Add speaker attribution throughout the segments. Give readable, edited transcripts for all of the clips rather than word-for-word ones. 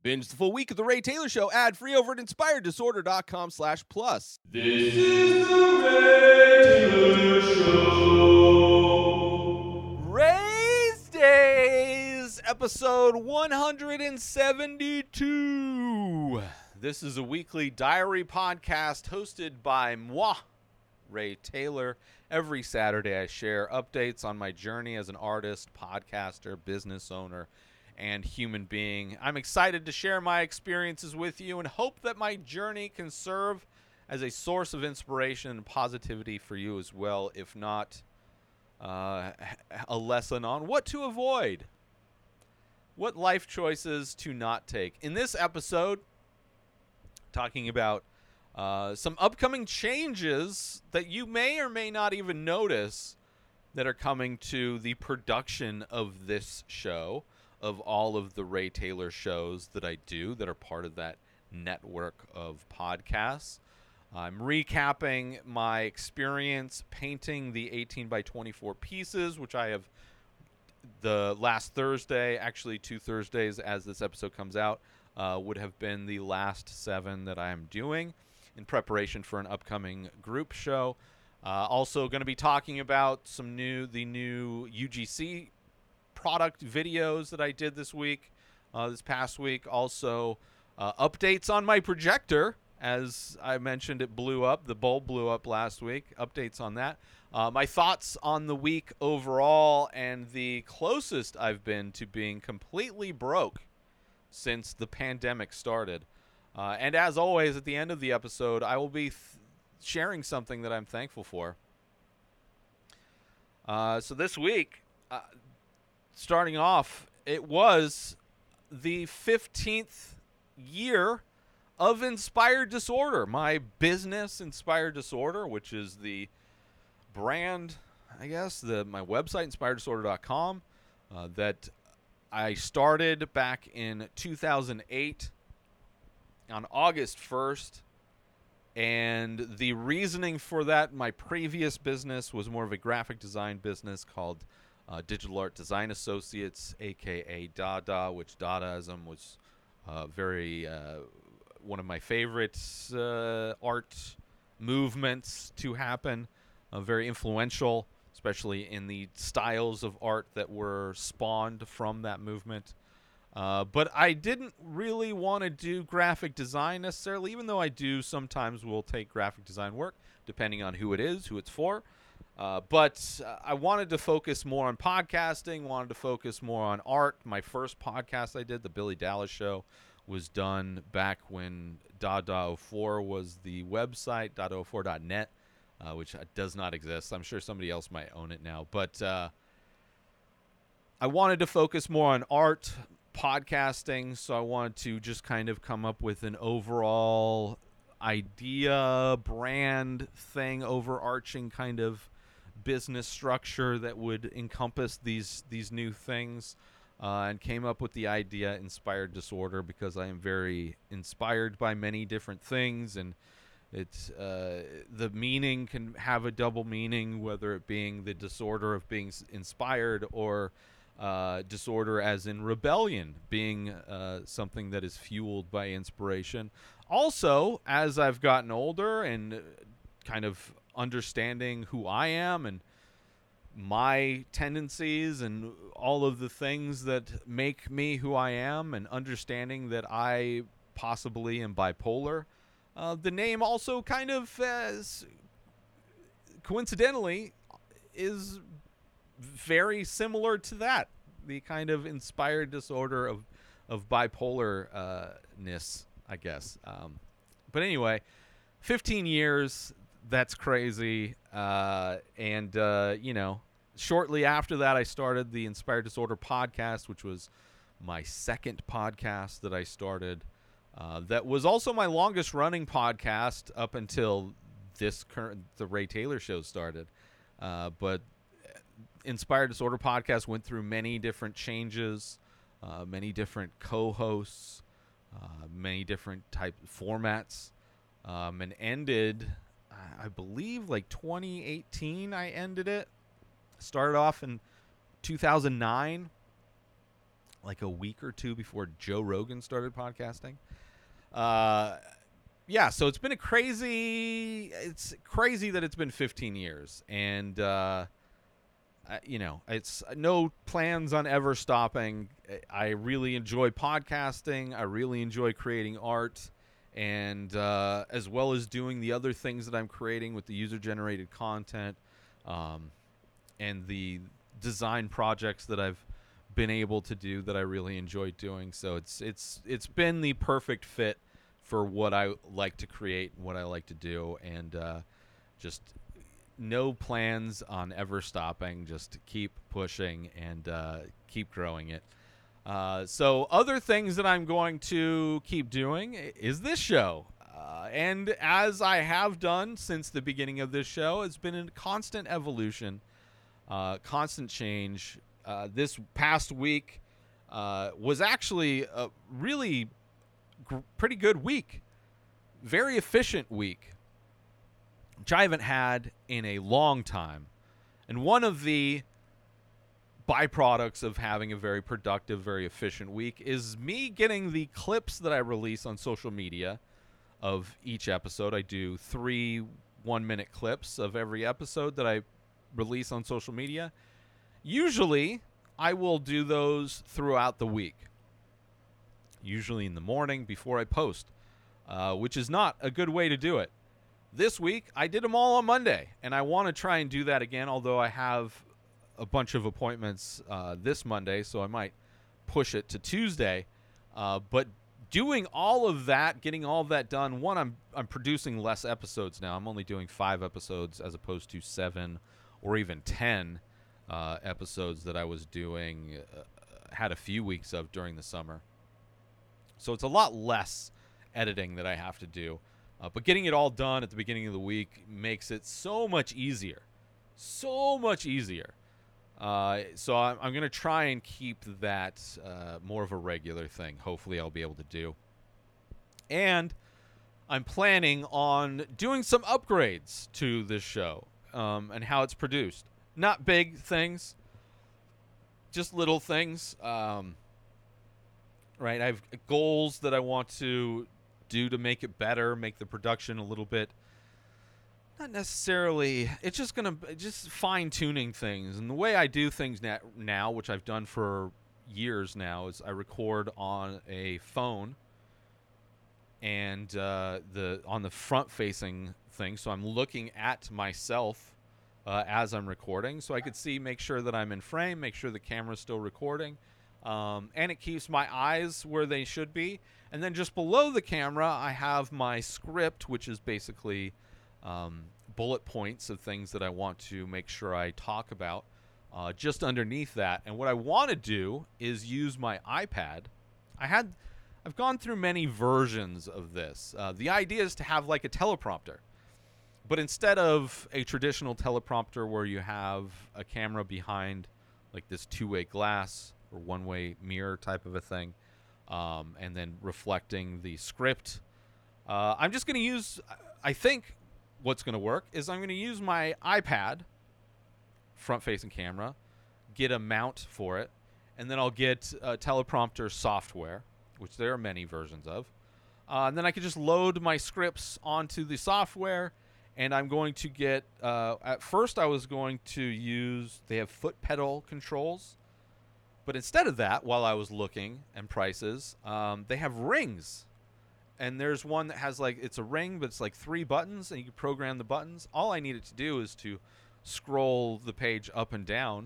Speaker 1: Binge the full week of The Ray Taylor Show ad-free over at inspireddisorder.com/plus.
Speaker 2: This is the Ray Taylor Show.
Speaker 1: Ray's Days, episode 172. This is a weekly diary podcast hosted by moi, Ray Taylor. Every Saturday I share updates on my journey as an artist, podcaster, business owner, and human being. I'm excited to share my experiences with you and hope that my journey can serve as a source of inspiration and positivity for you as well, if not a lesson on what to avoid, what life choices to not take. In this episode, talking about some upcoming changes that you may or may not even notice that are coming to the production of this show, of all of the Ray Taylor shows that I do that are part of that network of podcasts. I'm recapping my experience painting the 18 by 24 pieces, which I have the last Thursday, actually 2 Thursdays as this episode comes out, would have been the last 7 that I am doing in preparation for an upcoming group show. Also going to be talking about the new UGC product videos that I did this past week. Also, updates on my projector. As I mentioned, it blew up. The bulb blew up last week. Updates on that. My thoughts on the week overall, and the closest I've been to being completely broke since the pandemic started. And as always, at the end of the episode, I will be sharing something that I'm thankful for. So this week, starting off, it was the 15th year of Inspired Disorder, my business Inspired Disorder, which is the brand, I guess, my website, inspireddisorder.com, that I started back in 2008 on August 1st. And the reasoning for that, my previous business was more of a graphic design business called Digital Art Design Associates, a.k.a. Dada, which Dadaism was very one of my favorite art movements to happen, very influential, especially in the styles of art that were spawned from that movement. But I didn't really want to do graphic design necessarily, even though I do sometimes will take graphic design work, depending on who it is, who it's for. But I wanted to focus more on podcasting, wanted to focus more on art. My first podcast I did, The Billy Dallas Show, was done back when Dada04 was the website, dada04.net, which does not exist. I'm sure somebody else might own it now. But I wanted to focus more on art, podcasting, so I wanted to just kind of come up with an overall idea, brand thing, overarching kind of business structure that would encompass these new things, and came up with the idea Inspired Disorder because I am very inspired by many different things, and it's the meaning can have a double meaning, whether it being the disorder of being inspired or disorder as in rebellion, being something that is fueled by inspiration. Also, as I've gotten older and kind of understanding who I am and my tendencies and all of the things that make me who I am, and understanding that I possibly am bipolar, the name also kind of coincidentally is very similar to that, the kind of inspired disorder of bipolarness, I guess. But anyway, 15 years, that's crazy. And shortly after that, I started the Inspired Disorder podcast, which was my second podcast that I started. That was also my longest running podcast up until the Ray Taylor Show started. But Inspired Disorder podcast went through many different changes, many different co-hosts, many different type formats, and ended, I believe, like 2018. I ended it. Started off in 2009. like a week or two before Joe Rogan started podcasting. Yeah, so it's been it's crazy that it's been 15 years. And, it's no plans on ever stopping. I really enjoy podcasting. I really enjoy creating art. And as well as doing the other things that I'm creating with the user-generated content and the design projects that I've been able to do that I really enjoy doing. So it's been the perfect fit for what I like to create and what I like to do, and just no plans on ever stopping. Just keep pushing and keep growing it. So other things that I'm going to keep doing is this show. And as I have done since the beginning of this show, it's been a constant evolution, constant change. This past week was actually a really pretty good week. Very efficient week, which I haven't had in a long time. And one of the byproducts of having a very productive, very efficient week is me getting the clips that I release on social media of each episode. I do 3 1-minute clips of every episode that I release on social media. Usually, I will do those throughout the week. Usually in the morning before I post, which is not a good way to do it. This week, I did them all on Monday, and I want to try and do that again, although I have a bunch of appointments this Monday, so I might push it to Tuesday. But doing all of that, getting all of that done, one, I'm producing less episodes now. I'm only doing 5 episodes as opposed to 7 or even 10 episodes that I was doing, had a few weeks of during the summer. So it's a lot less editing that I have to do. But getting it all done at the beginning of the week makes it so much easier. So much easier. So I'm going to try and keep that more of a regular thing. Hopefully I'll be able to do. And I'm planning on doing some upgrades to this show and how it's produced. Not big things, just little things. Right, I have goals that I want to do to make it better, make the production a little bit. Not necessarily. It's just just fine tuning things. And the way I do things now, which I've done for years now, is I record on a phone and on the front facing thing. So I'm looking at myself as I'm recording, so I could make sure that I'm in frame, make sure the camera's still recording. And it keeps my eyes where they should be. And then just below the camera, I have my script, which is basically bullet points of things that I want to make sure I talk about just underneath that. And what I want to do is use my iPad. I've gone through many versions of this. The idea is to have like a teleprompter. But instead of a traditional teleprompter where you have a camera behind like this two-way glass or one-way mirror type of a thing, and then reflecting the script. I'm just going to use, I think what's going to work is I'm going to use my iPad, front-facing camera, get a mount for it, and then I'll get teleprompter software, which there are many versions of. And then I can just load my scripts onto the software, and I'm going to get, at first I was going to use, they have foot pedal controls. But instead of that, while I was looking at prices, they have rings. And there's one that has it's a ring, but it's like 3 buttons, and you can program the buttons. All I need it to do is to scroll the page up and down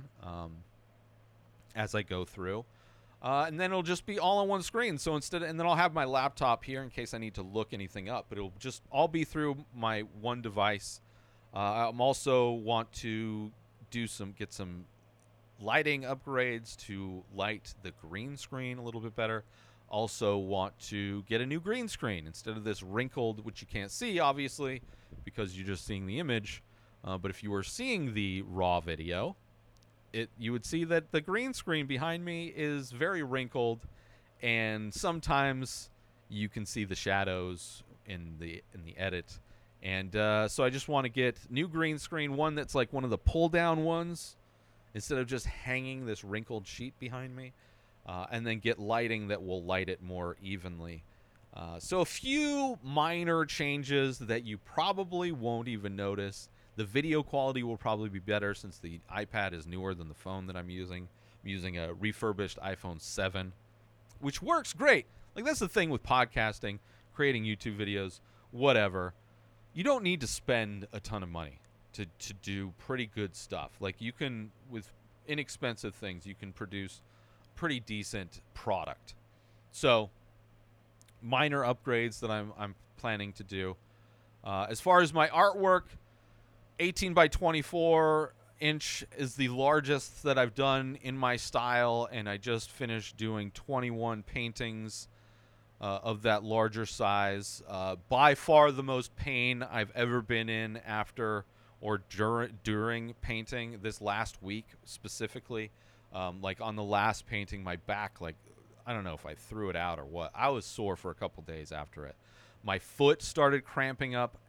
Speaker 1: as I go through. And then it'll just be all on one screen. So and then I'll have my laptop here in case I need to look anything up. But it'll just all be through my one device. I'm also want to get some lighting upgrades to light the green screen a little bit better. Also want to get a new green screen instead of this wrinkled, which you can't see obviously because you're just seeing the image. But if you were seeing the raw video, you would see that the green screen behind me is very wrinkled, and sometimes you can see the shadows in the edit. And so I just want to get new green screen, one that's like one of the pull down ones, instead of just hanging this wrinkled sheet behind me. and then get lighting that will light it more evenly. So a few minor changes that you probably won't even notice. The video quality will probably be better since the iPad is newer than the phone that I'm using. I'm using a refurbished iPhone 7, which works great. Like, that's the thing with podcasting, creating YouTube videos, whatever. You don't need to spend a ton of money to do pretty good stuff. Like, you can, with inexpensive things, you can produce pretty decent product. So minor upgrades that I'm planning to do. As far as my artwork, 18 by 24 inch is the largest that I've done in my style, and I just finished doing 21 paintings of that larger size. By far the most pain I've ever been in after or during painting this last week specifically. Like on the last painting, my back, like, I don't know if I threw it out or what. I was sore for a couple days after it. My foot started cramping up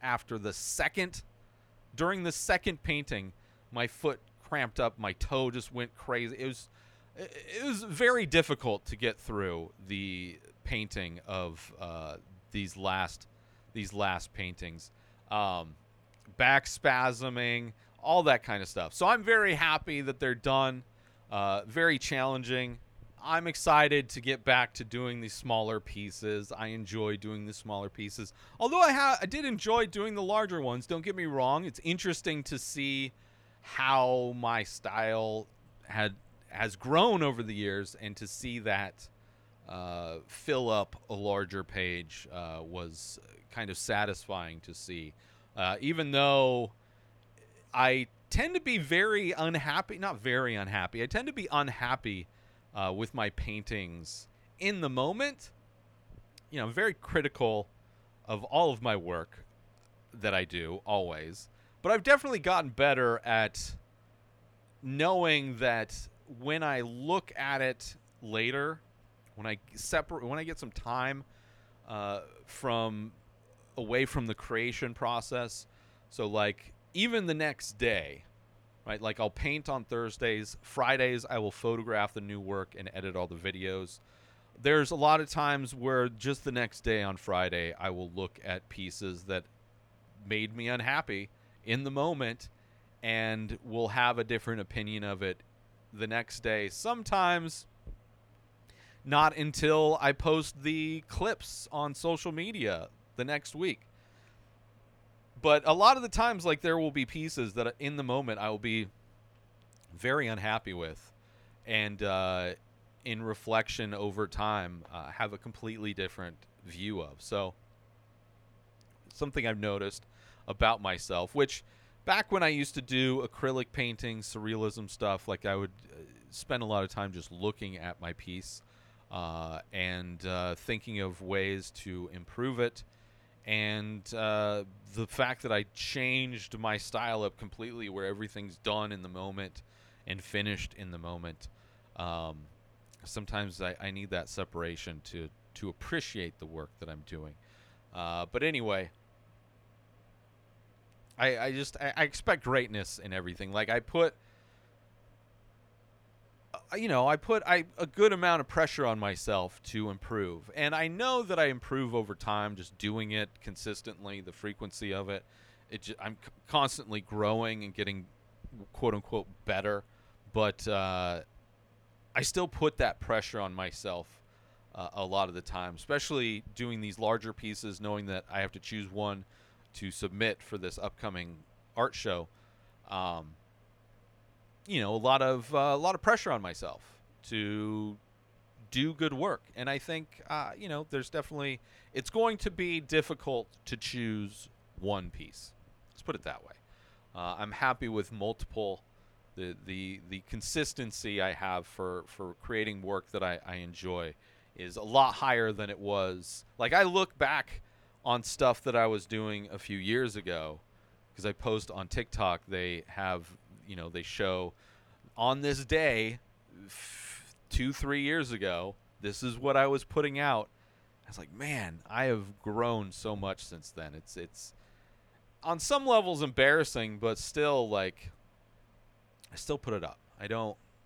Speaker 1: during the second painting. My foot cramped up. My toe just went crazy. It was very difficult to get through the painting of these last paintings. Back spasming, all that kind of stuff. So I'm very happy that they're done. Very challenging. I'm excited to get back to doing these smaller pieces. I enjoy doing the smaller pieces. Although I did enjoy doing the larger ones. Don't get me wrong. It's interesting to see how my style has grown over the years, and to see that fill up a larger page was kind of satisfying to see. Even though I tend to be very unhappy, not very unhappy, I tend to be unhappy with my paintings in the moment. You know, I'm very critical of all of my work that I do, always. But I've definitely gotten better at knowing that when I look at it later, when I get some time away from the creation process, so like even the next day, right? Like, I'll paint on Thursdays. Fridays, I will photograph the new work and edit all the videos. There's a lot of times where just the next day on Friday, I will look at pieces that made me unhappy in the moment, and will have a different opinion of it the next day. Sometimes not until I post the clips on social media the next week. But a lot of the times, like, there will be pieces that in the moment I will be very unhappy with, and in reflection over time have a completely different view of. So something I've noticed about myself, which back when I used to do acrylic paintings, surrealism stuff, like, I would spend a lot of time just looking at my piece and thinking of ways to improve it. And the fact that I changed my style up completely, where everything's done in the moment and finished in the moment. Sometimes I need that separation to appreciate the work that I'm doing. But anyway, I expect greatness in everything. Like, I put a good amount of pressure on myself to improve. And I know that I improve over time, just doing it consistently, the frequency of it. I'm constantly growing and getting, quote unquote, better. But I still put that pressure on myself a lot of the time, especially doing these larger pieces, knowing that I have to choose one to submit for this upcoming art show. A lot of pressure on myself to do good work. And I think, there's definitely, it's going to be difficult to choose one piece. Let's put it that way. I'm happy with multiple, the consistency I have for creating work that I enjoy is a lot higher than it was. Like, I look back on stuff that I was doing a few years ago, because I post on TikTok, they show on this day 2-3 years ago, this is what I was putting out. I was like, man, I have grown so much since then. It's on some levels embarrassing, but still, like, I still put it up. I don't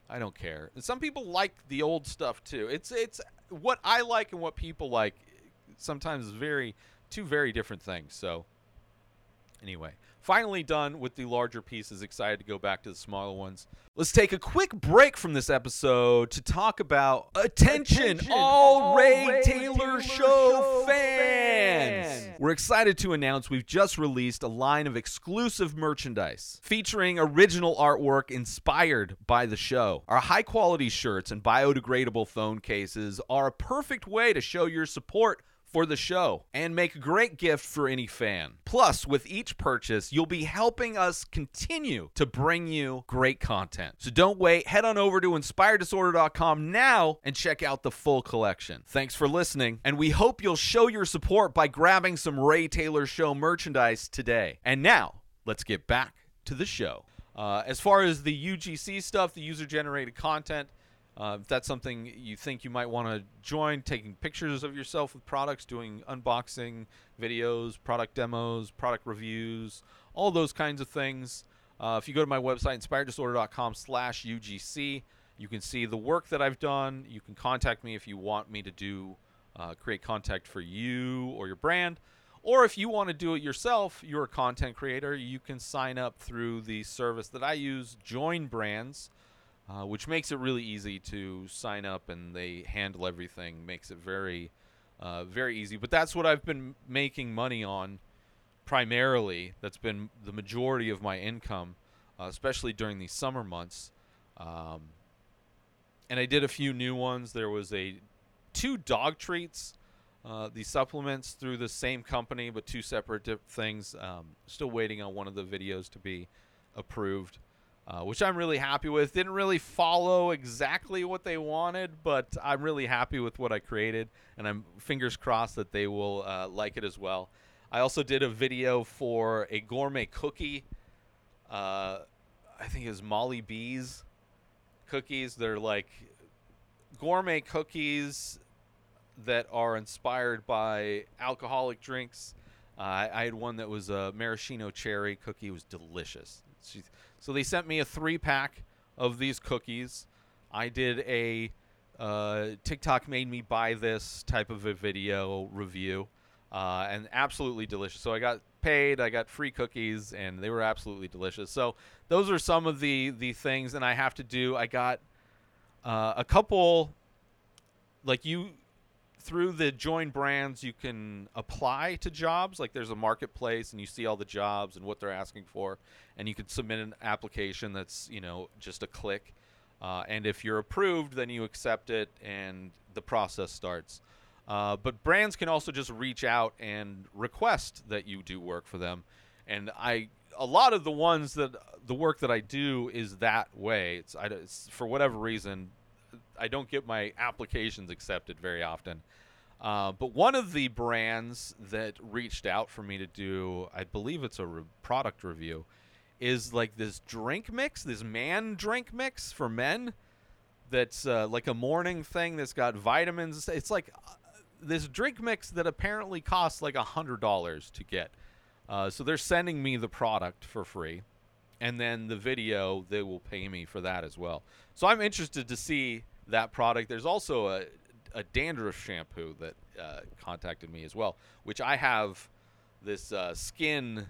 Speaker 1: I don't care. And some people like the old stuff too. It's what I like and what people like. Sometimes is two very different things. So anyway, finally done with the larger pieces. Excited to go back to the smaller ones. Let's take a quick break from this episode to talk about attention all Ray Taylor Show fans. We're excited to announce we've just released a line of exclusive merchandise featuring original artwork inspired by the show. Our high-quality shirts and biodegradable phone cases are a perfect way to show your support for the show and make a great gift for any fan. Plus, with each purchase, you'll be helping us continue to bring you great content. So don't wait. Head on over to InspiredDisorder.com now and check out the full collection. Thanks for listening, and we hope you'll show your support by grabbing some Ray Taylor Show merchandise today. And now, let's get back to the show. As far as the UGC stuff, the user-generated content, if that's something you think you might want to join, taking pictures of yourself with products, doing unboxing videos, product demos, product reviews, all those kinds of things. If you go to my website, inspireddisorder.com/UGC, you can see the work that I've done. You can contact me if you want me to create content for you or your brand. Or if you want to do it yourself, you're a content creator, you can sign up through the service that I use, Join Brands, which makes it really easy to sign up, and they handle everything, makes it very, very easy. But that's what I've been making money on primarily. That's been the majority of my income, especially during these summer months. And I did a few new ones. There was two dog treats, these supplements through the same company, but two separate things. Still waiting on one of the videos to be approved. Which I'm really happy with. Didn't really follow exactly what they wanted, but I'm really happy with what I created, and I'm fingers crossed that they will like it as well. I also did a video for a gourmet cookie. I think it was Molly B's cookies. They're like gourmet cookies that are inspired by alcoholic drinks. I had one that was a maraschino cherry cookie. It was delicious. So they sent me a 3-pack of these cookies. I did a TikTok made me buy this type of a video review, and absolutely delicious. So I got paid, I got free cookies, and they were absolutely delicious. So those are some of the things, and I have to do. I got a couple, like through the Join Brands, you can apply to jobs. Like there's a marketplace, and you see all the jobs and what they're asking for, and you can submit an application that's, just a click. And if you're approved, then you accept it, and the process starts. But brands can also just reach out and request that you do work for them. And a lot of the work that I do is that way. It's for whatever reason, I don't get my applications accepted very often. But one of the brands that reached out for me to do, I believe it's a product review, is like this drink mix, this man drink mix for men that's like a morning thing that's got vitamins. It's like this drink mix that apparently costs like $100 to get. So they're sending me the product for free. And then the video, they will pay me for that as well. So I'm interested to see that product. There's also a dandruff shampoo that contacted me as well, which I have this skin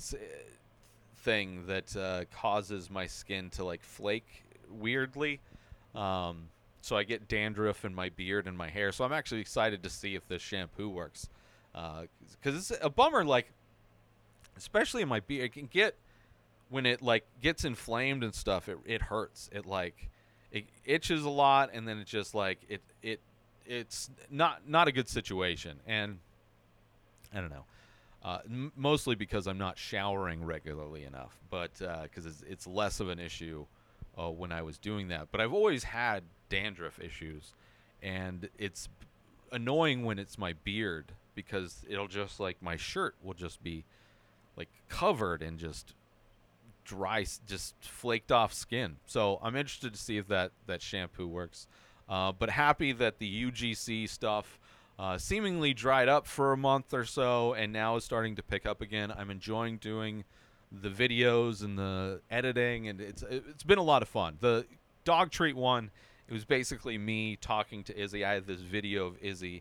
Speaker 1: thing that causes my skin to like flake weirdly. So I get dandruff in my beard and my hair. So I'm actually excited to see if this shampoo works. Because it's a bummer, like, especially in my beard. It can get, when it like gets inflamed and stuff, it hurts. It itches a lot, and then it just like it's not a good situation. And I don't know, mostly because I'm not showering regularly enough, but because it's less of an issue when I was doing that. But I've always had dandruff issues, and it's annoying when it's my beard, because it'll just like my shirt will just be like covered in just dry, just flaked off skin. So I'm interested to see if that shampoo works. But happy that the UGC stuff seemingly dried up for a month or so, and now is starting to pick up again. I'm enjoying doing the videos and the editing, and it's been a lot of fun. The dog treat one, it was basically me talking to Izzy. I had this video of Izzy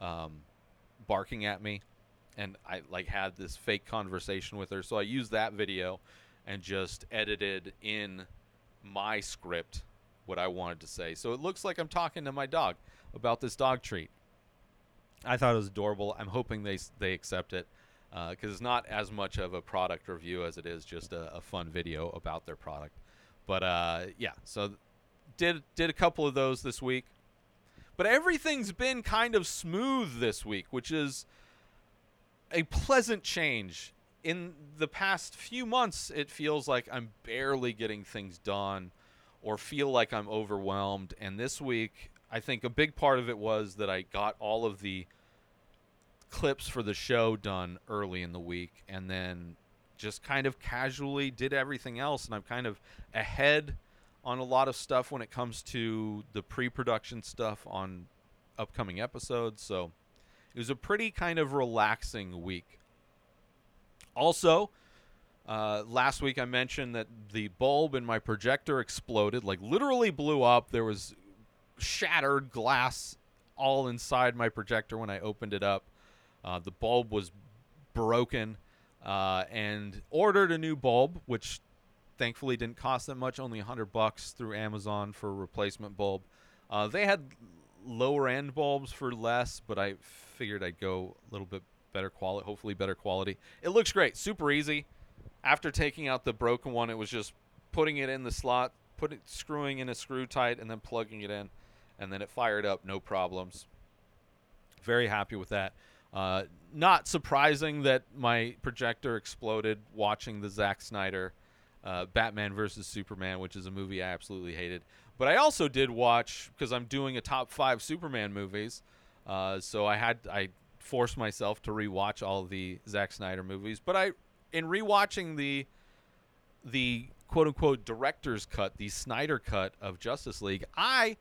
Speaker 1: barking at me, and I like had this fake conversation with her. So I used that video and just edited in my script what I wanted to say. So it looks like I'm talking to my dog about this dog treat. I thought it was adorable. I'm hoping they accept it, because it's not as much of a product review as it is just a fun video about their product. But yeah, so did a couple of those this week. But everything's been kind of smooth this week, which is a pleasant change. In the past few months, it feels like I'm barely getting things done or feel like I'm overwhelmed. And this week, I think a big part of it was that I got all of the clips for the show done early in the week and then just kind of casually did everything else. And I'm kind of ahead on a lot of stuff when it comes to the pre-production stuff on upcoming episodes. So it was a pretty kind of relaxing week. Also, last week I mentioned that the bulb in my projector exploded, like literally blew up. There was shattered glass all inside my projector when I opened it up. The bulb was broken, and ordered a new bulb, which thankfully didn't cost that much, only $100 through Amazon for a replacement bulb. They had lower end bulbs for less, but I figured I'd go a little bit better quality, hopefully better quality. It looks great, super easy. After taking out the broken one, it was just putting it in the slot, screwing in a screw tight, and then plugging it in, and then it fired up, no problems. Very happy with that. Not surprising that my projector exploded watching the Zack Snyder Batman vs. Superman, which is a movie I absolutely hated. But I also did watch, because I'm doing a top 5 Superman movies, so I forced myself to rewatch all of the Zack Snyder movies. But in rewatching the quote-unquote director's cut, the Snyder cut of Justice League, I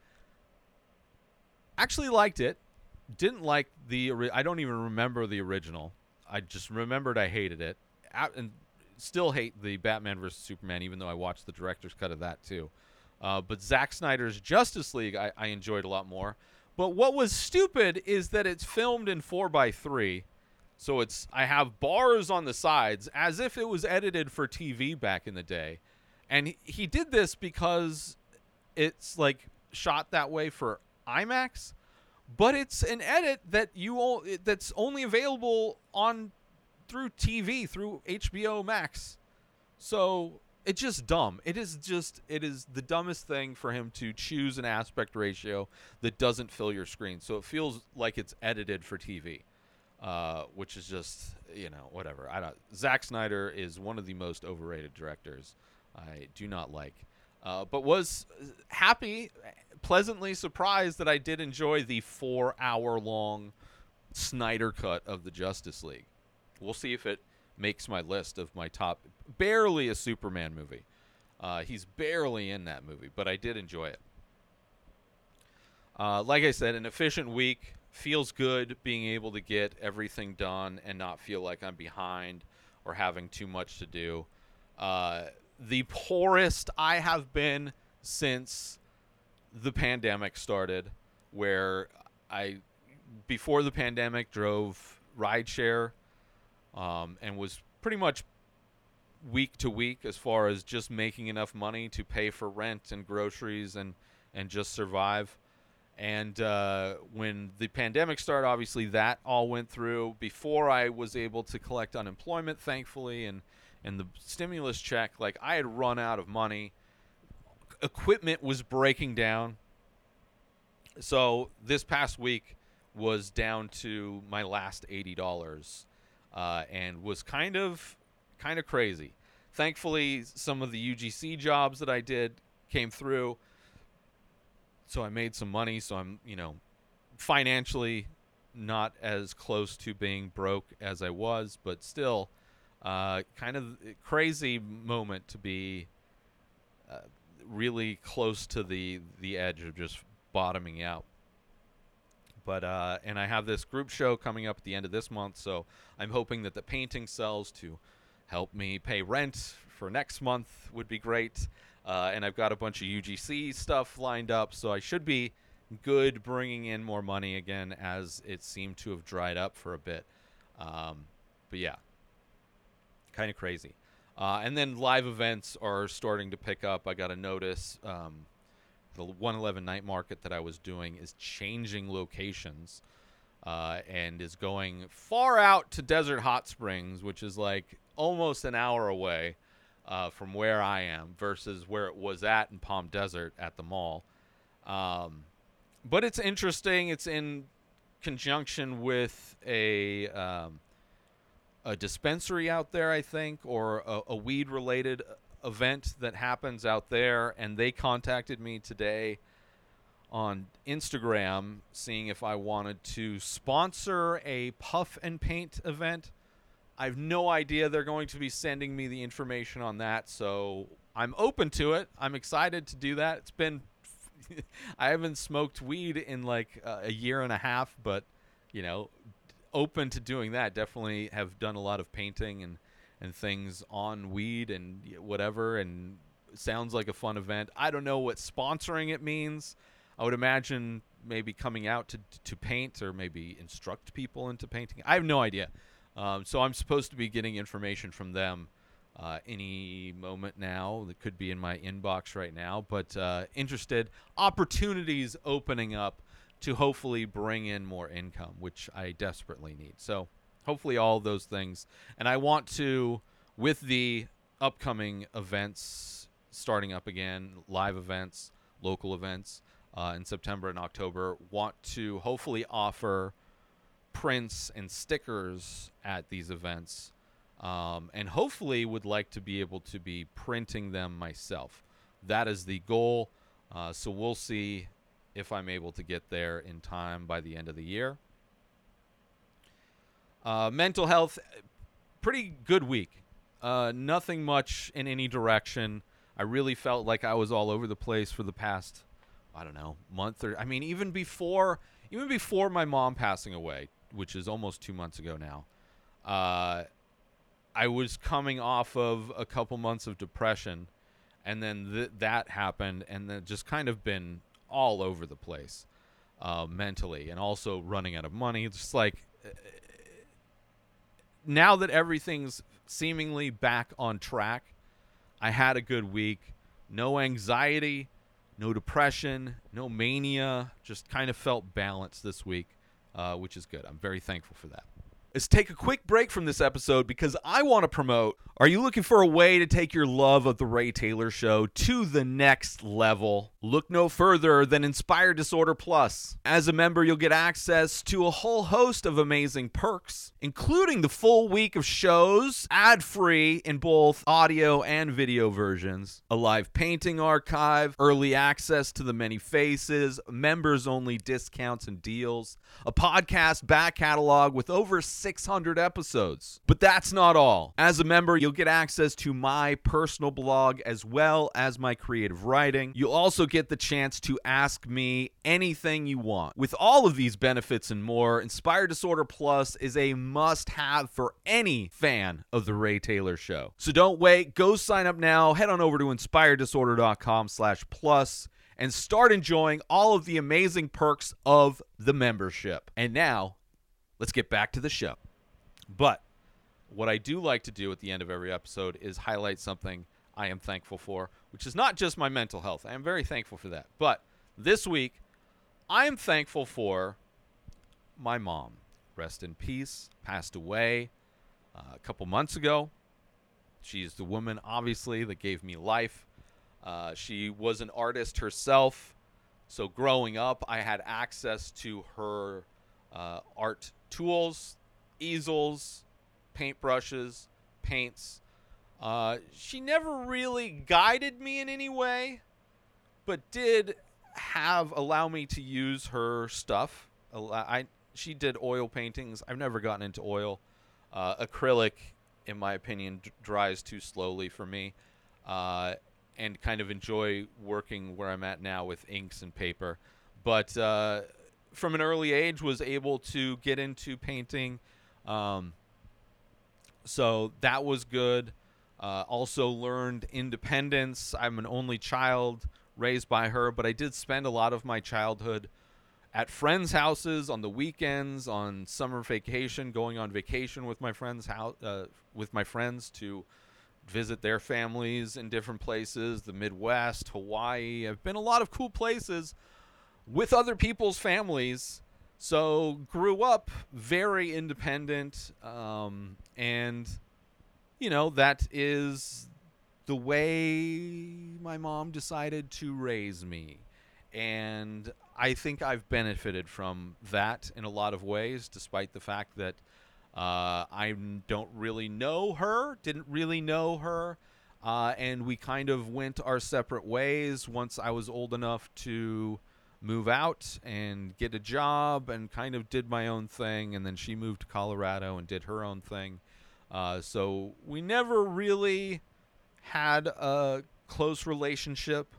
Speaker 1: actually liked it. Didn't like I don't even remember the original. I just remembered I hated it. And still hate the Batman vs. Superman, even though I watched the director's cut of that too. But Zack Snyder's Justice League I enjoyed a lot more. But what was stupid is that it's filmed in 4:3. So I have bars on the sides as if it was edited for TV back in the day. And he did this because it's like shot that way for IMAX. But it's an edit that's only available through TV, through HBO Max. So it's just dumb. It is the dumbest thing for him to choose an aspect ratio that doesn't fill your screen. So it feels like it's edited for TV, which is just, whatever. Zack Snyder is one of the most overrated directors. I do not like. But was happy, pleasantly surprised that I did enjoy the 4-hour-long Snyder cut of the Justice League. We'll see if it makes my list of my top. Barely a Superman movie. He's barely in that movie, but I did enjoy it. Like I said, an efficient week. Feels good being able to get everything done and not feel like I'm behind or having too much to do. The poorest I have been since the pandemic started, where before the pandemic, drove rideshare and was pretty much week to week as far as just making enough money to pay for rent and groceries and just survive. And when the pandemic started, obviously that all went through before I was able to collect unemployment, thankfully, and the stimulus check. Like, I had run out of money. Equipment was breaking down. So this past week was down to my last $80, and was kind of crazy. Thankfully, some of the UGC jobs that I did came through, so I made some money. So I'm, financially not as close to being broke as I was, but still, kind of crazy moment to be really close to the edge of just bottoming out. But and I have this group show coming up at the end of this month, so I'm hoping that the painting sells to help me pay rent for next month would be great. And I've got a bunch of UGC stuff lined up, so I should be good bringing in more money again, as it seemed to have dried up for a bit. But yeah, kind of crazy. And then live events are starting to pick up. I got a notice. The 111 Night Market that I was doing is changing locations and is going far out to Desert Hot Springs, which is like almost an hour away from where I am versus where it was at in Palm Desert at the mall. But it's interesting. It's in conjunction with a dispensary out there, I think, or a weed-related event that happens out there, and they contacted me today on Instagram seeing if I wanted to sponsor a puff and paint event. I have no idea. They're going to be sending me the information on that, so I'm open to it. I'm excited to do that. It's been I haven't smoked weed in like a year and a half, but open to doing that. Definitely have done a lot of painting and things on weed and whatever, and it sounds like a fun event. I don't know what sponsoring it means. I would imagine maybe coming out to paint, or maybe instruct people into painting. I have no idea. So I'm supposed to be getting information from them any moment now. That could be in my inbox right now, but interested. Opportunities opening up to hopefully bring in more income, which I desperately need. So hopefully all of those things. And I want to, with the upcoming events starting up again, live events, local events in September and October, want to hopefully offer prints and stickers at these events. And hopefully would like to be able to be printing them myself. That is the goal. So we'll see if I'm able to get there in time by the end of the year. Mental health, pretty good week. Nothing much in any direction. I really felt like I was all over the place for the past, I don't know, month or, I mean, even before my mom passing away, which is almost 2 months ago now. I was coming off of a couple months of depression, and then that happened, and then just kind of been all over the place mentally, and also running out of money. It's just like, now that everything's seemingly back on track, I had a good week. No anxiety, no depression, no mania. Just kind of felt balanced this week, which is good. I'm very thankful for that. Let's take a quick break from this episode because I want to promote. Are you looking for a way to take your love of The Ray Taylor Show to the next level? Look no further than Inspired Disorder Plus. As a member, you'll get access to a whole host of amazing perks, including the full week of shows, ad-free in both audio and video versions, a live painting archive, early access to the many faces, members-only discounts and deals, a podcast back catalog with over 600 episodes. But that's not all. As a member, you'll get access to my personal blog as well as my creative writing. You'll also get the chance to ask me anything you want. With all of these benefits and more, Inspired Disorder Plus is a must-have for any fan of The Ray Taylor Show. So don't wait. Go sign up now. Head on over to inspireddisorder.com/plus and start enjoying all of the amazing perks of the membership. And now, let's get back to the show. But what I do like to do at the end of every episode is highlight something I am thankful for, which is not just my mental health. I am very thankful for that. But this week, I am thankful for my mom. Rest in peace. Passed away a couple months ago. She's the woman, obviously, that gave me life. She was an artist herself. So growing up, I had access to her art tools, easels, paintbrushes, paints. She never really guided me in any way, but did allow me to use her stuff. She did oil paintings. I've never gotten into oil. Acrylic, in my opinion, dries too slowly for me, and kind of enjoy working where I'm at now with inks and paper. But from an early age was able to get into painting. So that was good. Also learned independence. I'm an only child raised by her, but I did spend a lot of my childhood at friends' houses on the weekends, on summer vacation, going on vacation with my friends' with my friends to visit their families in different places, the Midwest, Hawaii. I've been a lot of cool places with other people's families. So grew up very independent, and that is the way my mom decided to raise me. And I think I've benefited from that in a lot of ways, despite the fact that I don't really know her, didn't really know her, and we kind of went our separate ways once I was old enough to move out and get a job and kind of did my own thing. And then she moved to Colorado and did her own thing. So we never really had a close relationship.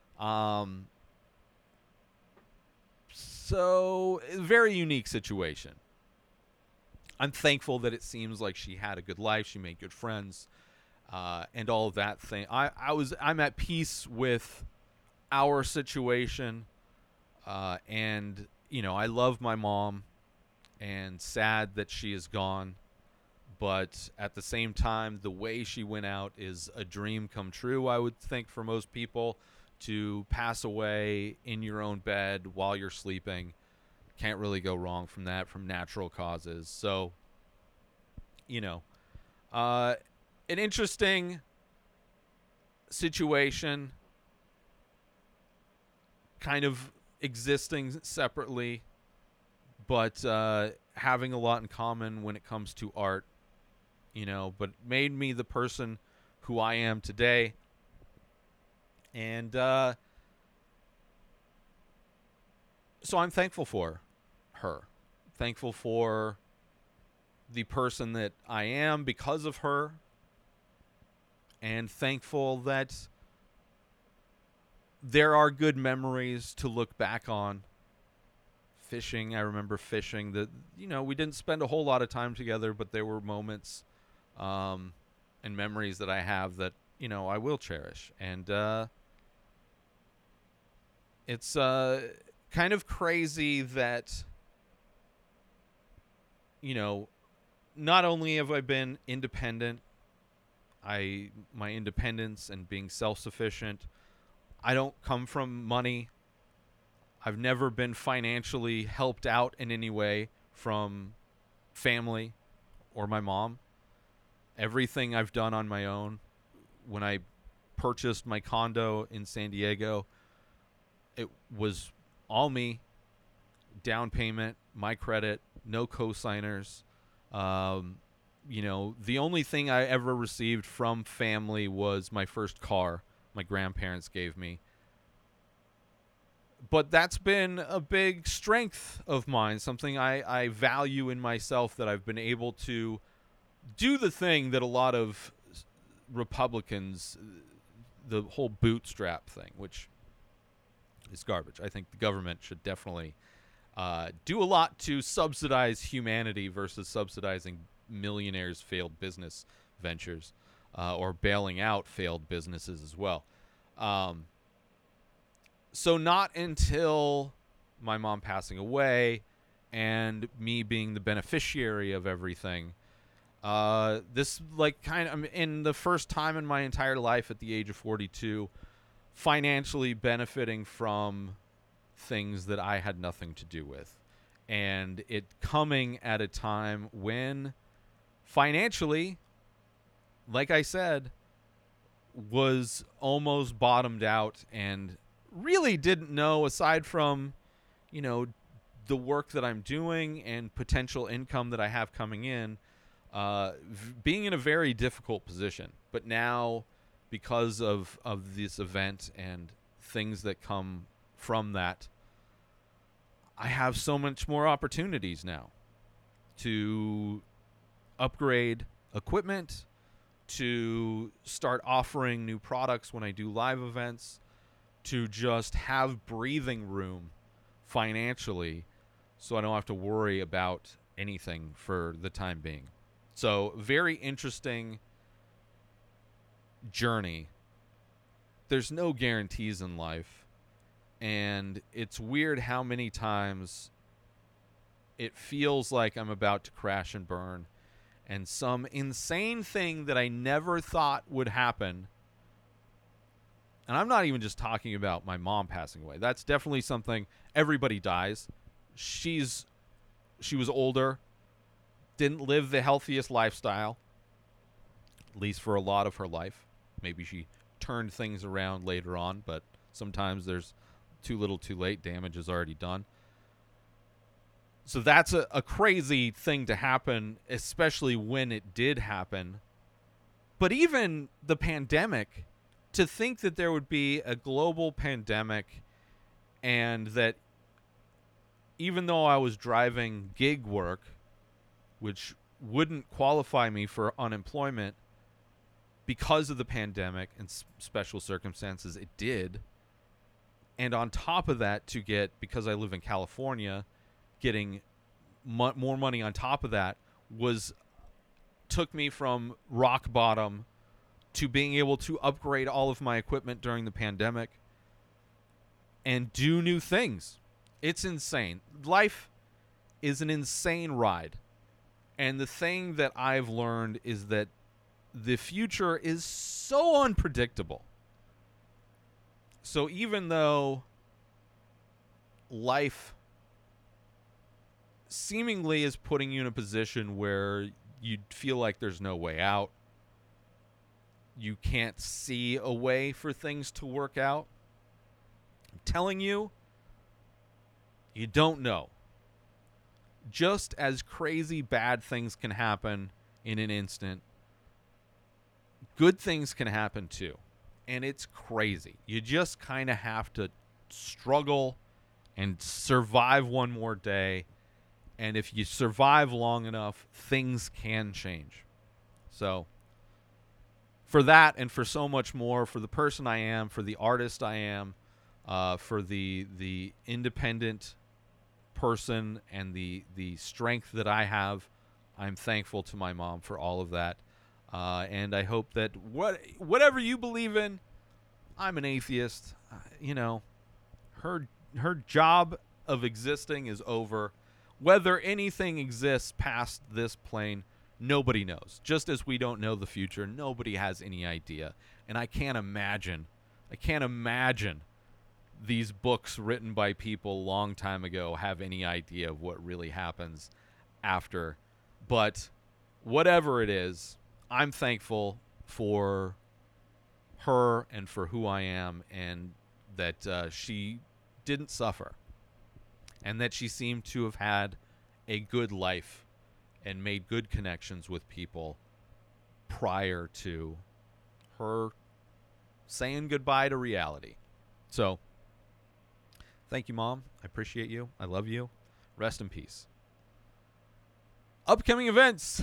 Speaker 1: So, very unique situation. I'm thankful that it seems like she had a good life. She made good friends, and all of that thing. I'm at peace with our situation, and I love my mom, and sad that she is gone. But at the same time, the way she went out is a dream come true, I would think, for most people. To pass away in your own bed while you're sleeping, can't really go wrong from that, from natural causes. So, an interesting situation, kind of existing separately, but having a lot in common when it comes to art, but made me the person who I am today. And so I'm thankful for her. Thankful for the person that I am because of her. And thankful that there are good memories to look back on. Fishing, I remember fishing. We didn't spend a whole lot of time together, but there were moments and memories that I have that, I will cherish. And it's kind of crazy that, not only have I been independent, my independence and being self-sufficient, I don't come from money. I've never been financially helped out in any way from family or my mom. Everything I've done on my own. When I purchased my condo in San Diego, it was all me. Down payment, my credit, no co-signers. The only thing I ever received from family was my first car my grandparents gave me. But that's been a big strength of mine, something I value in myself, that I've been able to do the thing that a lot of Republicans, the whole bootstrap thing, which is garbage. I think the government should definitely do a lot to subsidize humanity versus subsidizing millionaires' failed business ventures, or bailing out failed businesses as well. So not until my mom passing away and me being the beneficiary of everything, this I'm in the first time in my entire life at the age of 42, financially benefiting from things that I had nothing to do with. And it coming at a time when financially, like I said, was almost bottomed out and really didn't know, aside from, the work that I'm doing and potential income that I have coming in, being in a very difficult position. But now, because of this event and things that come from that, I have so much more opportunities now to upgrade equipment, to start offering new products when I do live events, to just have breathing room financially so I don't have to worry about anything for the time being. So very interesting journey, there's no guarantees in life. And it's weird how many times it feels like I'm about to crash and burn, and some insane thing that I never thought would happen. And I'm not even just talking about my mom passing away. That's definitely something. Everybody dies. She was older, didn't live the healthiest lifestyle, at least for a lot of her life. Maybe she turned things around later on, but sometimes there's too little too late. Damage is already done. So that's a crazy thing to happen, especially when it did happen. But even the pandemic, to think that there would be a global pandemic, and that even though I was driving gig work, which wouldn't qualify me for unemployment because of the pandemic and special circumstances, it did. And on top of that, to get, because I live in California, getting more money on top of that took me from rock bottom to being able to upgrade all of my equipment during the pandemic and do new things. It's insane. Life is an insane ride. And the thing that I've learned is that the future is so unpredictable. So even though life seemingly is putting you in a position where you feel like there's no way out, you can't see a way for things to work out, I'm telling you, you don't know. Just as crazy bad things can happen in an instant, good things can happen too. And it's crazy. You just kind of have to struggle and survive one more day. And if you survive long enough, things can change. So for that and for so much more, for the person I am, for the artist I am, for the independent person and the strength that I have, I'm thankful to my mom for all of that. And I hope that whatever you believe in, I'm an atheist. Her job of existing is over. Whether anything exists past this plane, nobody knows. Just as we don't know the future, nobody has any idea. And I can't imagine these books written by people a long time ago have any idea of what really happens after. But whatever it is, I'm thankful for her and for who I am, and that she didn't suffer, and that she seemed to have had a good life and made good connections with people prior to her saying goodbye to reality. So, thank you, Mom. I appreciate you. I love you. Rest in peace. Upcoming events.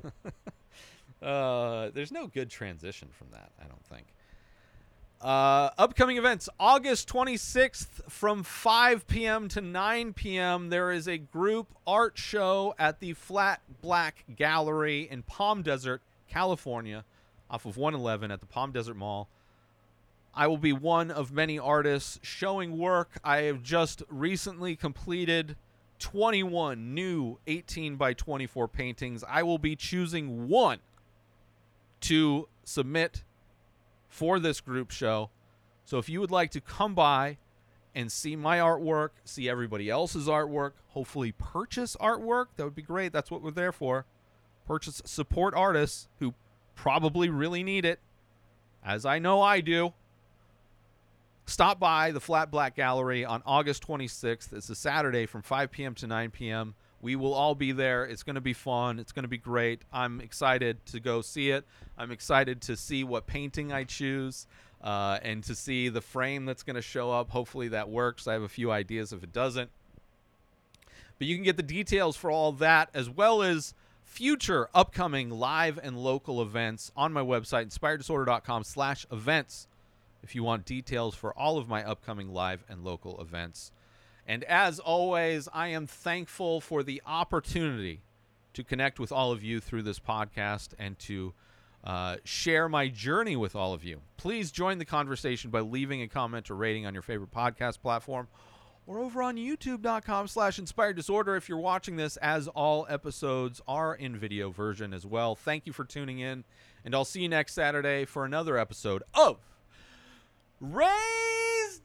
Speaker 1: There's no good transition from that, I don't think. Upcoming events. August 26th from 5 p.m. to 9 p.m. there is a group art show at the Flat Black Gallery in Palm Desert, California, off of 111 at the Palm Desert Mall. I will be one of many artists showing work. I have just recently completed 21 new 18 by 24 paintings. I will be choosing one to submit for this group show. So if you would like to come by and see my artwork, see everybody else's artwork, hopefully purchase artwork, that would be great. That's what we're there for. Purchase, support artists who probably really need it, as I know I do. Stop by the Flat Black Gallery on August 26th. It's a Saturday from 5 p.m. to 9 p.m. We will all be there. It's going to be fun. It's going to be great. I'm excited to go see it. I'm excited to see what painting I choose and to see the frame that's going to show up. Hopefully that works. I have a few ideas if it doesn't. But you can get the details for all that, as well as future upcoming live and local events on my website, inspireddisorder.com/events, if you want details for all of my upcoming live and local events. And as always, I am thankful for the opportunity to connect with all of you through this podcast and to share my journey with all of you. Please join the conversation by leaving a comment or rating on your favorite podcast platform or over on youtube.com/inspireddisorder if you're watching this, as all episodes are in video version as well. Thank you for tuning in, and I'll see you next Saturday for another episode of Raise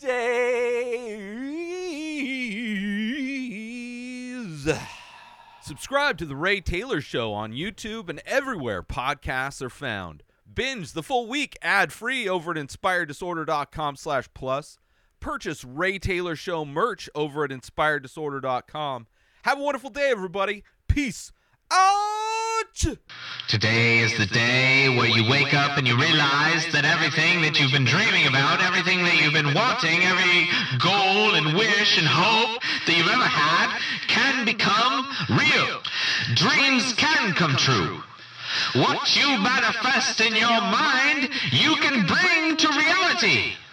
Speaker 1: Days. Subscribe to The Ray Taylor Show on YouTube and everywhere podcasts are found. Binge the full week ad-free over at inspireddisorder.com/plus. Purchase Ray Taylor Show merch over at inspireddisorder.com. Have a wonderful day, everybody. Peace out!
Speaker 3: Today is the day where you wake up and you realize that everything that you've been dreaming about, everything that you've been wanting, every goal and wish and hope that you've ever had can become real. Dreams can come true. What you manifest in your mind, you can bring to reality.